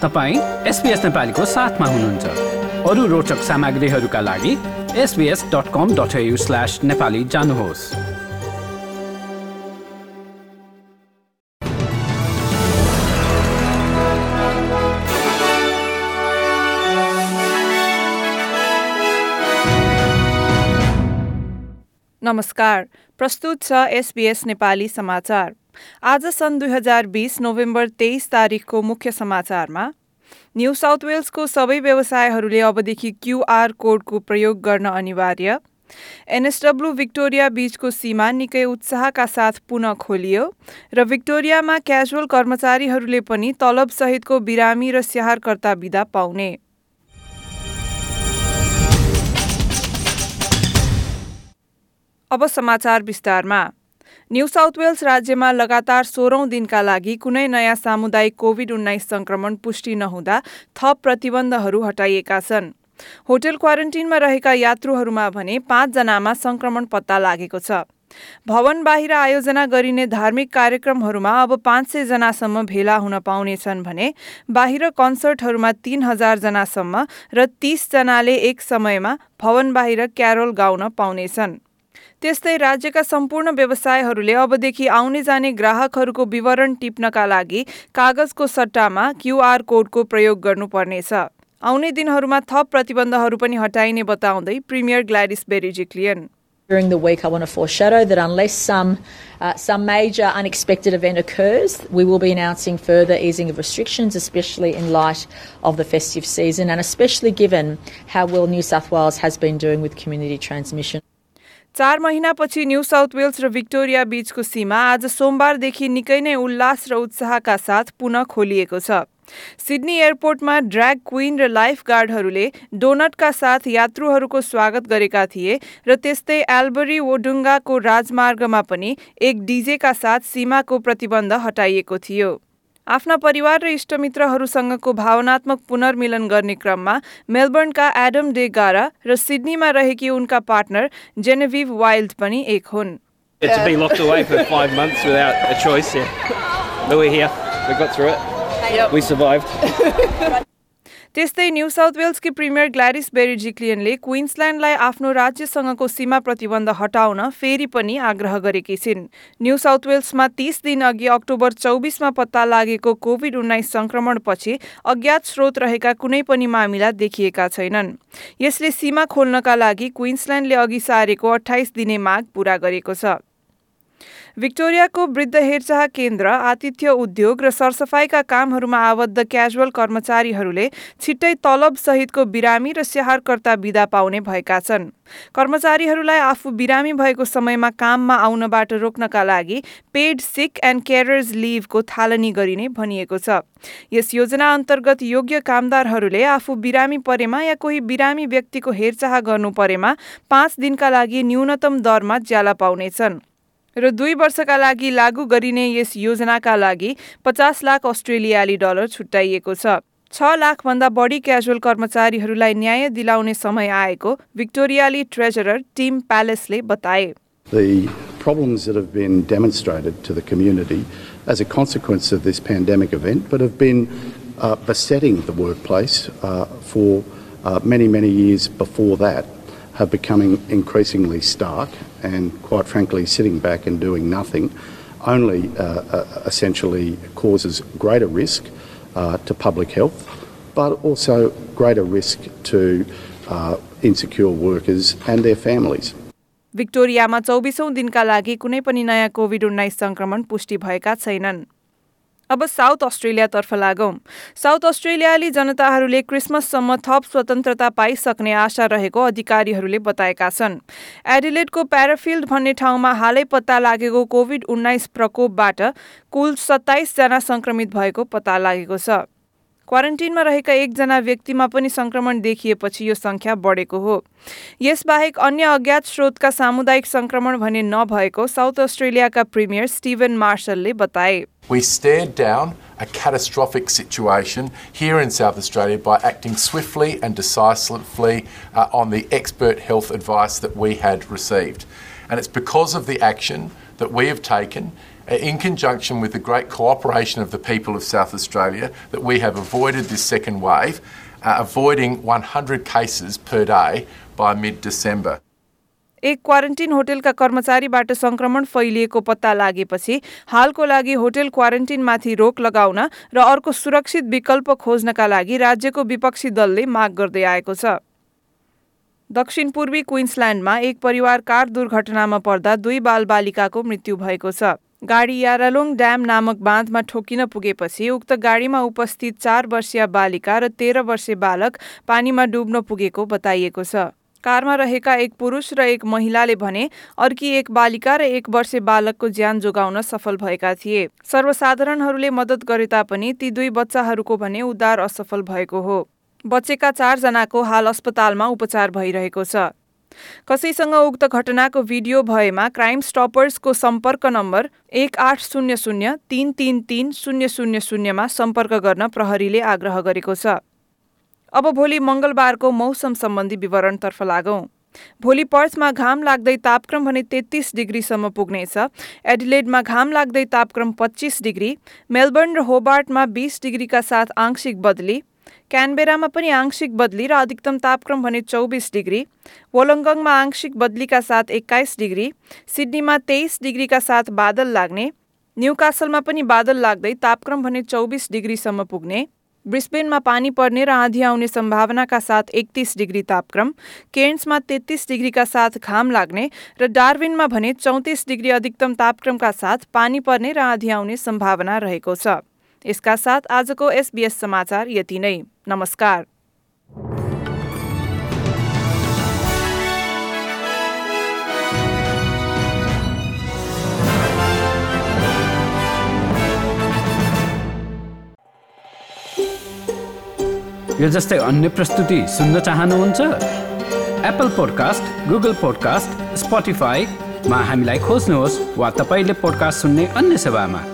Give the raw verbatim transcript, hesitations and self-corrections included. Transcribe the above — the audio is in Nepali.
तपाईं एसबीएस नेपालीको साथमा हुनुहुन्छ। अरू रोचक सामग्रीहरूका लागि S B S dot com dot A U slash Nepali जानुहोस्। नमस्कार, प्रस्तुत छ एसबीएस नेपाली समाचार। आज सन् दुई हजार बीस नोभेम्बर तेइस तारिखको मुख्य समाचारमा न्यू साउथ वेल्सको सबै व्यवसायहरूले अबदेखि क्यूआर कोडको प्रयोग गर्न अनिवार्य, एनएसडब्ल्यू भिक्टोरिया बीचको सीमा निकै उत्साहका साथ पुनः खोलियो र भिक्टोरियामा क्याजुअल कर्मचारीहरूले पनि तलबसहितको बिरामी र स्याहारकर्ता बिदा पाउने। अब समाचार विस्तारमा। न्यू साउथ वेल्स राज्यमा लगातार सोह्रौं दिनका लागि कुनै नयाँ सामुदायिक कोभिड उन्नाइस संक्रमण पुष्टि नहुँदा थप प्रतिबन्धहरू हटाइएका छन्। होटल क्वारेन्टिनमा रहेका यात्रुहरूमा भने पाँचजनामा संक्रमण पत्ता लागेको छ। भवन बाहिर आयोजना गरिने धार्मिक कार्यक्रमहरूमा अब पाँच सय जनासम्म भेला हुन पाउनेछन् भने बाहिर कन्सर्टहरूमा तीन हजार जनासम्म र तीस जनाले एक समयमा भवन बाहिर क्यारोल गाउन पाउनेछन्। त्यस्तै राज्यका सम्पूर्ण व्यवसायहरूले अबदेखि आउने जाने ग्राहकहरूको विवरण टिप्नका लागि कागजको सट्टामा क्यूआर कोडको प्रयोग गर्नुपर्नेछ। आउने दिनहरूमा थप प्रतिबन्धहरू पनि हटाइने बताउँदै premier Gladys Berejiklian. During the week, I want to foreshadow that unless some uh, some major unexpected event occurs, we will be announcing further easing of restrictions, especially in light of the festive season and especially given how well New South Wales has been doing with community transmission. चार महिनापछि न्यू साउथ वेल्स र भिक्टोरिया बीचको सीमा आज सोमबारदेखि निकै नै उल्लास र उत्साहका साथ पुनः खोलिएको छ। सिडनी एयरपोर्टमा ड्र्याग क्वीन र लाइफ गार्डहरूले डोनटका साथ यात्रुहरूको स्वागत गरेका थिए र त्यस्तै एल्बरी वोडुङ्गाको राजमार्गमा पनि एक डीजेका साथ सीमाको प्रतिबन्ध हटाइएको थियो। आफ्ना परिवार र इष्टमित्रहरूसँगको भावनात्मक पुनर्मिलन गर्ने क्रममा मेलबर्नका एडम डे गारा र सिडनीमा रहेकी उनका पार्टनर जेनेभिभ वाइल्ड पनि एक हुन्। To be locked away for five months without a choice, yeah. But we're here. We got through it. Yep. We survived. त्यस्तै न्यू साउथ वेल्सकी प्रिमियर ग्ल्याडिस बेरिजिक्लियनले क्वीन्सल्यान्डलाई आफ्नो राज्यसँगको सीमा प्रतिबन्ध हटाउन फेरि पनि आग्रह गरेकी छिन्। न्यू साउथ वेल्समा तीस दिन अघि अक्टोबर चौबिसमा पत्ता लागेको कोभिड उन्नाइस संक्रमणपछि अज्ञात स्रोत रहेका कुनै पनि मामिला देखिएका छैनन्। यसले सीमा खोल्नका लागि क्वीन्सल्यान्डले अघि सारेको अठाइस दिने माग पूरा गरेको छ। भिक्टोरियाको वृद्ध हेरचाह केन्द्र, आतिथ्य उद्योग र सरसफाईका कामहरूमा आबद्ध क्याजुअल कर्मचारीहरूले छिट्टै तलब सहितको बिरामी र स्याहारकर्ता बिदा पाउने भएका छन्। कर्मचारीहरूलाई आफू बिरामी भएको समयमा काममा आउनबाट रोक्नका लागि पेड सिक एन्ड केयरर्स लिभको थालनी गरिने भनिएको छ। यस योजना अन्तर्गत योग्य कामदारहरूले आफू बिरामी परेमा या कोही बिरामी व्यक्तिको हेरचाह गर्नु परेमा पाँच दिनका लागि न्यूनतम दरमा ज्याला पाउनेछन् र दुई वर्षका लागि लागू गरिने यस योजनाका लागि पचास लाख अस्ट्रेलियाली डलर छुट्याइएको छ। छ लाखभन्दा बढी क्याजुअल कर्मचारीहरूलाई न्याय दिलाउने समय आएको भिक्टोरियाली ट्रेजरर टिम प्यालेसले बताए। The problems that have been demonstrated to the community as a consequence of this pandemic event, but have been uh, besetting the workplace uh, for uh, many, many years before that, have becoming increasingly stark, and quite frankly sitting back and doing nothing only uh, uh, essentially causes greater risk uh, to public health, but also greater risk to uh, insecure workers and their families. भिक्टोरियामा चौबिसौं दिनका लागि कुनै पनि नयाँ कोभिड उन्नाइस संक्रमण पुष्टि भएका छैनन्। अब साउथ अस्ट्रेलियातर्फ लागौं। साउथ अस्ट्रेलियाली जनताहरूले क्रिसमससम्म थप स्वतन्त्रता पाइसक्ने आशा रहेको अधिकारीहरूले बताएका छन्। एडिलेडको प्याराफिल्ड भन्ने ठाउँमा हालै पत्ता लागेको कोभिड उन्नाइस प्रकोपबाट कुल सत्ताइस जना संक्रमित भएको पत्ता लागेको छ। क्वारेन्टिनमा रहेका एकजना व्यक्तिमा पनि संक्रमण देखिएपछि यो संख्या बढेको हो। यसबाहेक अन्य अज्ञात स्रोतका सामुदायिक संक्रमण भने नभएको साउथ अस्ट्रेलियाका प्रिमियर स्टिभन मार्शलले बताए। We stared down a catastrophic situation here in South Australia by acting swiftly and decisively uh, on the expert health advice that we had received. And it's because of the action that we have taken in conjunction with the great cooperation of the people of South Australia, that we have avoided this second wave, uh, avoiding one hundred cases per day by mid-December. एक क्वारेन्टिन होटलका कर्मचारीबाट संक्रमण फैलिएको पत्ता लागेपछि हालको लागि होटल क्वारेन्टिनमाथि रोक लगाउन र अर्को सुरक्षित विकल्प खोज्नका लागि राज्यको विपक्षी दलले माग गर्दै आएको छ। दक्षिण पूर्वी क्वीन्सल्यान्डमा एक परिवार कार दुर्घटनामा पर्दा दुई बालबालिकाको मृत्यु भएको छ। गाडी यारालोङ ड्याम नामक बाँधमा ठोकिन पुगेपछि उक्त गाडीमा उपस्थित चार वर्षीय बालिका र तेह्र वर्षीय बालक पानीमा डुब्न पुगेको बताइएको छ। कारमा रहेका एक पुरुष र एक महिलाले भने अर्की एक बालिका र एक वर्षीय बालकको ज्यान जोगाउन सफल भएका थिए। सर्वसाधारणहरूले मद्दत गरे तापनि ती दुई बच्चाहरूको भने उद्धार असफल भएको हो। बचेका चारजनाको हाल अस्पतालमा उपचार भइरहेको छ। कसैसँग उक्त घटनाको भिडियो भएमा क्राइम स्टपर्सको सम्पर्क नम्बर एक आठ शून्य शून्य तीन तीन तीन शून्य शून्य शून्यमा सम्पर्क गर्न प्रहरीले आग्रह गरेको छ। अब भोलि मंगलबारको मौसम सम्बन्धी विवरणतर्फ लागौं। भोलि पर्थमा घाम लाग्दै तापक्रम भने तेत्तीस डिग्रीसम्म पुग्नेछ। एडिलेडमा घाम लाग्दै तापक्रम पच्चीस डिग्री, मेलबर्न र होबार्टमा बीस डिग्रीका साथ आंशिक बदली, क्यानबेरामा पनि आंशिक बदली र अधिकतम तापक्रम भने चौबीस डिग्री, वोलंगङमा आंशिक बदलीका साथ एक्काइस डिग्री, सिडनीमा तेइस डिग्रीका साथ बादल लाग्ने, न्यूकासलमा पनि बादल लाग्दै तापक्रम भने चौबीस डिग्रीसम्म पुग्ने, ब्रिस्बेनमा पानी पर्ने र आँधी आउने सम्भावनाका साथ एकतीस डिग्री तापक्रम, केर्न्समा तेत्तीस डिग्रीका साथ घाम लाग्ने र डार्विनमा भने चौतिस डिग्री अधिकतम तापक्रमका साथ पानी पर्ने र आँधी आउने सम्भावना रहेको छ। यसका साथ आजको एसबीएस समाचार यति नै। नमस्कार। यो जस्तै अन्य प्रस्तुति सुन्न चाहनुहुन्छ? एप्पल पोडकास्ट, गुगल पोडकास्ट, स्पोटिफाईमा हामीलाई खोज्नुहोस् वा तपाईले पोडकास्ट सुन्ने अन्य सेवामा।